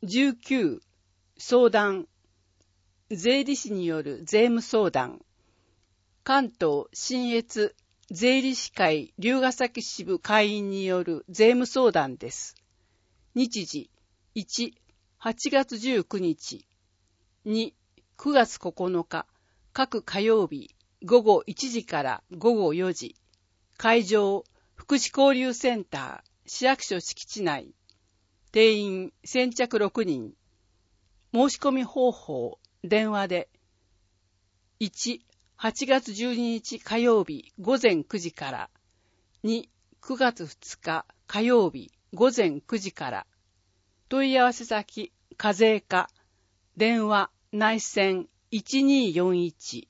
19、相談。税理士による税務相談。関東信越税理士会龍ケ崎支部会員による税務相談です。日時1、8月19日。2、9月9日。各火曜日午後1時から午後4時。会場、福祉交流センター、市役所敷地内。定員先着6人。申し込み方法、電話で。1、8月12日火曜日午前9時から。2、9月2日火曜日午前9時から。問い合わせ先、課税課。電話、内線1241。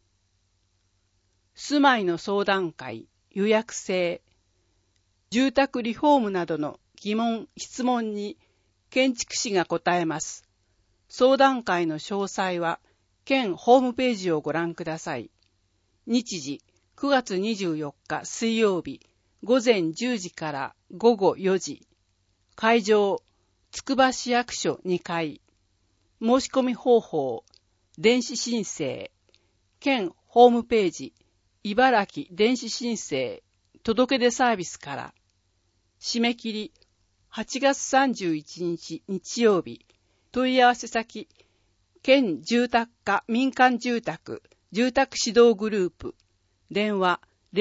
住まいの相談会、予約制。住宅リフォームなどの疑問、質問に建築士が答えます。相談会の詳細は県ホームページをご覧ください。日時9月24日水曜日午前10時から午後4時。会場、つくば市役所2階。申し込み方法、電子申請。県ホームページ、茨城電子申請届出サービスから。締め切り8月31日日曜日。問い合わせ先、県住宅課民間住宅住宅指導グループ。電話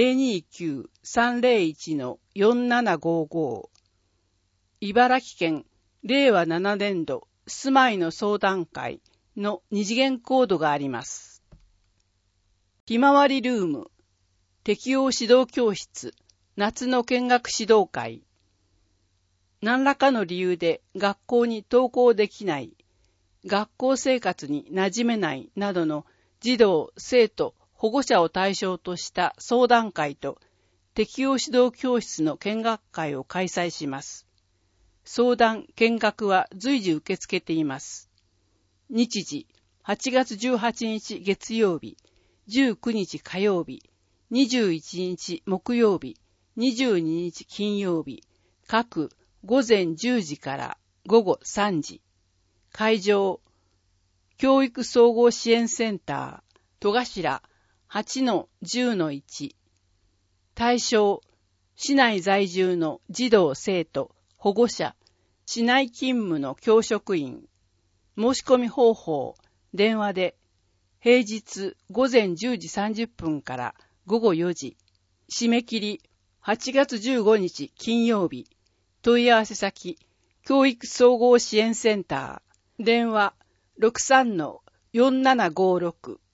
029-301-4755。茨城県令和7年度住まいの相談会の二次元コードがあります。ひまわりルーム、適応指導教室、夏の見学指導会。何らかの理由で学校に登校できない、学校生活に馴染めないなどの児童、生徒、保護者を対象とした相談会と適応指導教室の見学会を開催します。相談、見学は随時受け付けています。日時、8月18日月曜日、19日火曜日、21日木曜日、22日金曜日、各午前10時から午後3時。会場、教育総合支援センター、戸頭 8-10-1。対象、市内在住の児童生徒、保護者、市内勤務の教職員。申し込み方法、電話で、平日午前10時30分から午後4時。締め切り、8月15日金曜日。問い合わせ先、教育総合支援センター。電話、63-4756。